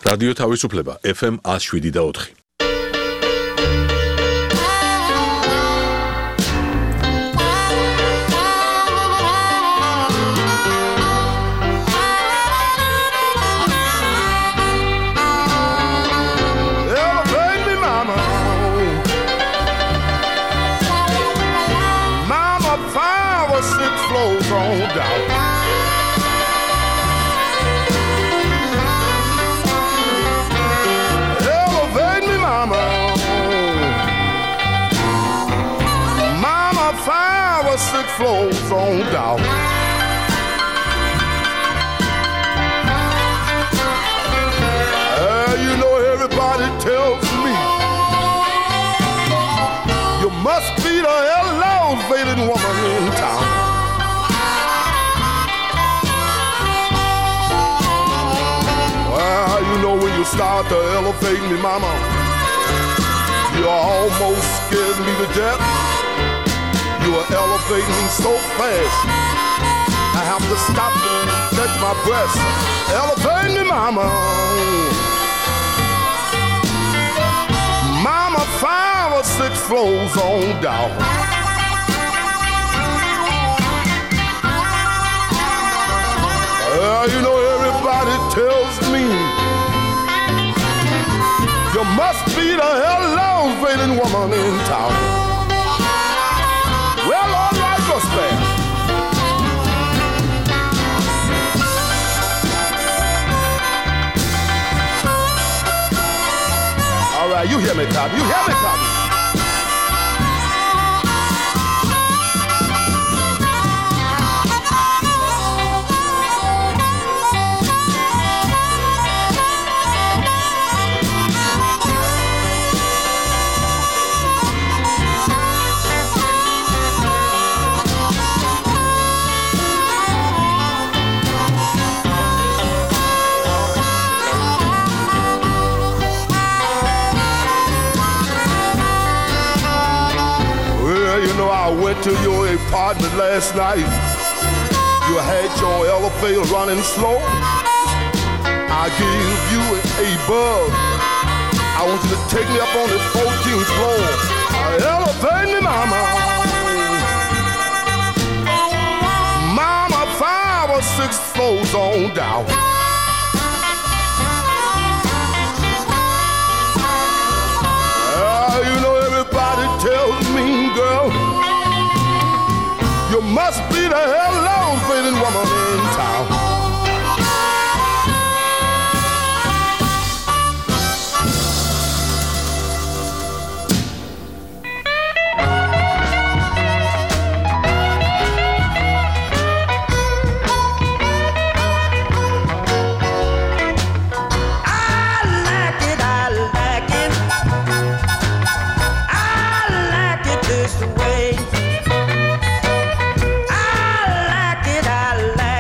რადიო თავისუფლება FM 107.4. Flows on down. You know everybody tells me you must be the elevated woman in town. Well, you know when you start to elevate me, mama, you almost scared me to death. You are elevating me so fast, I have to stop and catch my breath. Elevate me, mama. Mama, 5 or 6 floors on down. You know everybody tells me you must be the elevated woman in town. Well, all right, Gospel. All right, you hear me, Tommy. You hear me, Tommy. I went to your apartment last night. You had your elevator running slow. I gave you a bug. I want you to take me up on the 14th floor. Elevate me, mama. Mama, 5 or 6 floors on down. You know everybody tells me, girl, you must be the elevated woman in town. I like it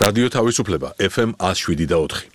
რადიო თავისუფლება FM 107.4.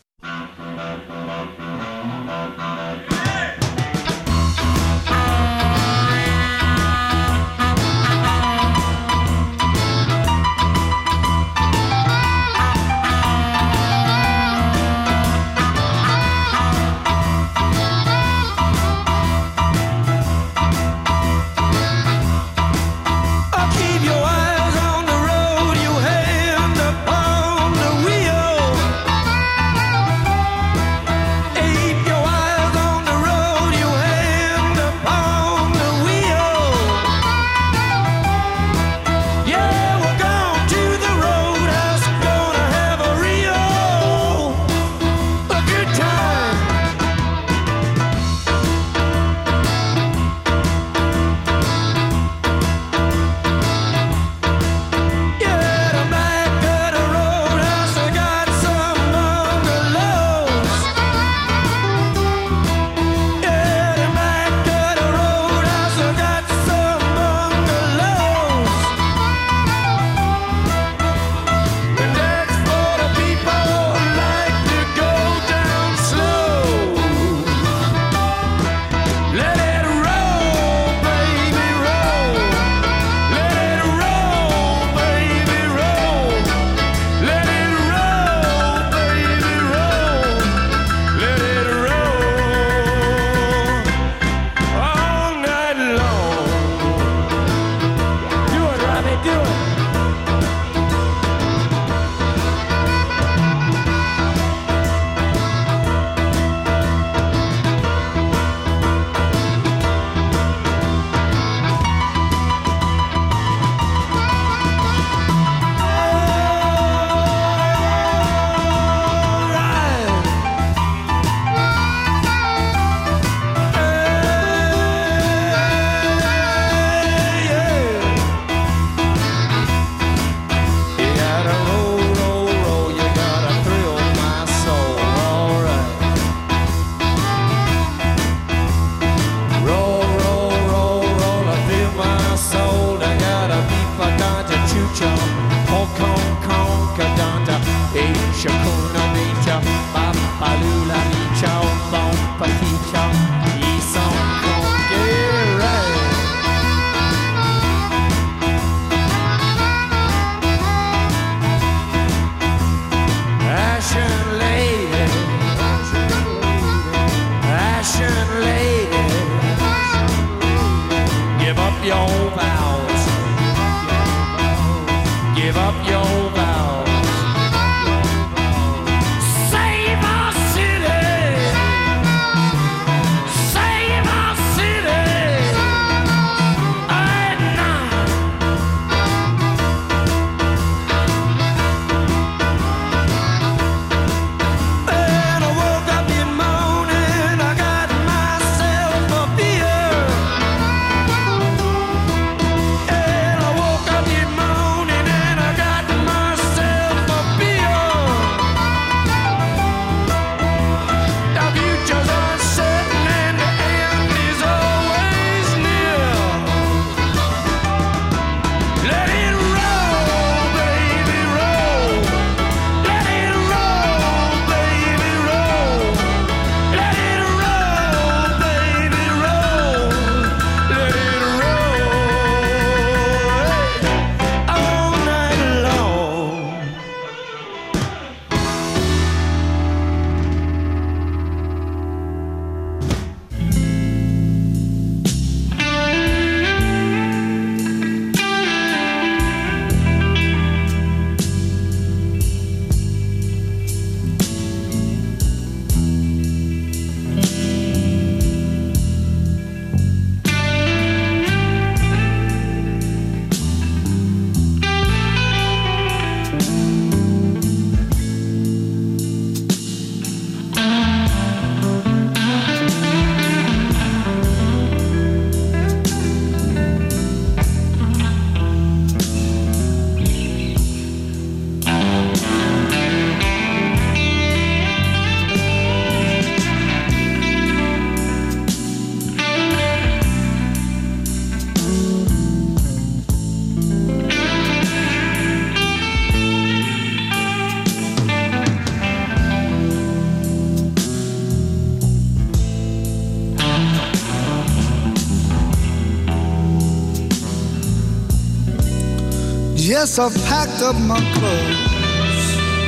Yes, I've packed up my clothes.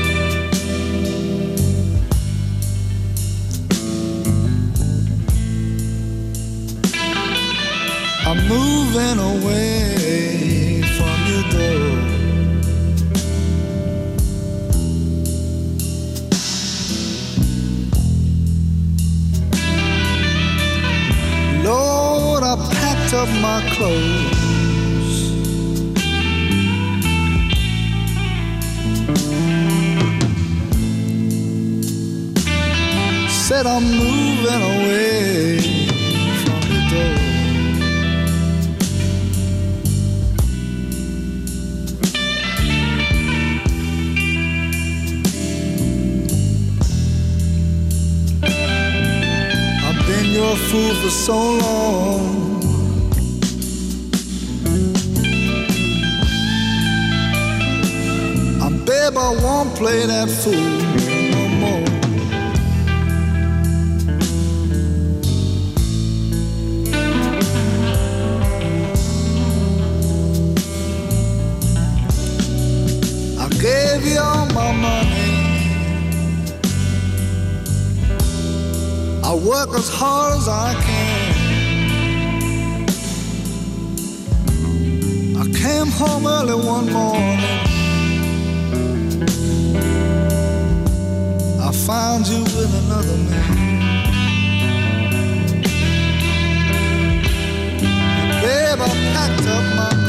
I'm moving away from your door. Lord, I packed up my clothes. Said I'm moving away from the door. I've been your fool for so long. Babe, I won't play that fool no more. I gave you all my money. I work as hard as I can. I came home early one morning. I found you with another man. Babe, I packed up my